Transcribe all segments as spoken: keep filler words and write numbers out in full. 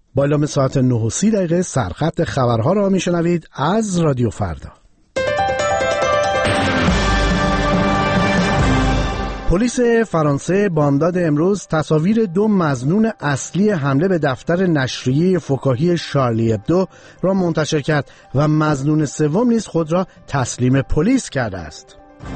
بالا ساعت نه و سی دقیقه سرخط خبرها را میشنوید از رادیو فردا. پلیس فرانسه بامداد امروز تصاویر دو مظنون اصلی حمله به دفتر نشریه فکاهی شارلی ابدو را منتشر کرد و مظنون سوم نیز خود را تسلیم پلیس کرده است.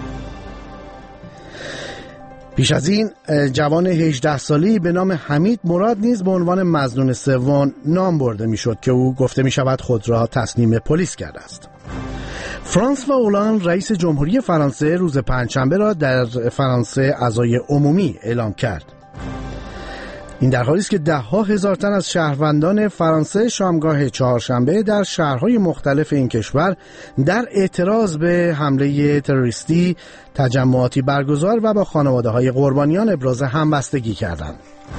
پیش از این جوان هجده سالی به نام حمید مراد نیز به عنوان مظنون سوم نام برده میشد که او گفته می شود خود را تسلیم پلیس کرده است. فرانس و اولاند رئیس جمهوری فرانسه روز پنجشنبه را در فرانسه عزای عمومی اعلام کرد. این در حالی است که ده ها هزار تن از شهروندان فرانسه شامگاه چهارشنبه در شهرهای مختلف این کشور در اعتراض به حمله تروریستی تجمعاتی برگزار و با خانواده‌های قربانیان ابراز همبستگی کردند.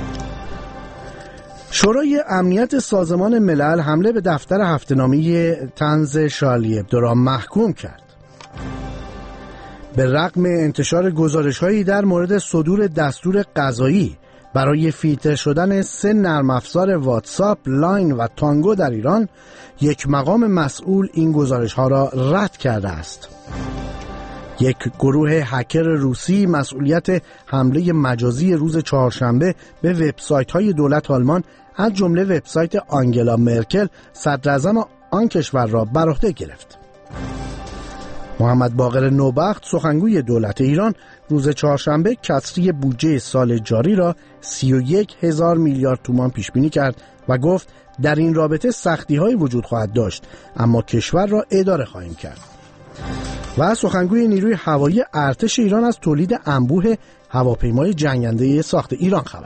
شورای امنیت سازمان ملل حمله به دفتر هفته‌نامه طنز شارلی ابدو را محکوم کرد. به رغم انتشار گزارش‌هایی در مورد صدور دستور قضایی برای فیلتر شدن سه نرم افزار واتساپ، لاین و تانگو در ایران، یک مقام مسئول این گزارش‌ها را رد کرده است. یک گروه هکر روسی مسئولیت حمله مجازی روز چهارشنبه به وبسایت‌های دولت آلمان از جمله وبسایت آنگلا مرکل صدراعظم آن کشور را بر عهده گرفت. محمد باقر نوبخت سخنگوی دولت ایران روز چهارشنبه کسری بودجه سال جاری را سی و یک هزار میلیارد تومان پیش بینی کرد و گفت در این رابطه سختی‌هایی وجود خواهد داشت اما کشور را اداره خواهیم کرد. و سخنگوی نیروی هوایی ارتش ایران از تولید انبوه هواپیمای جنگنده ساخت ایران خبر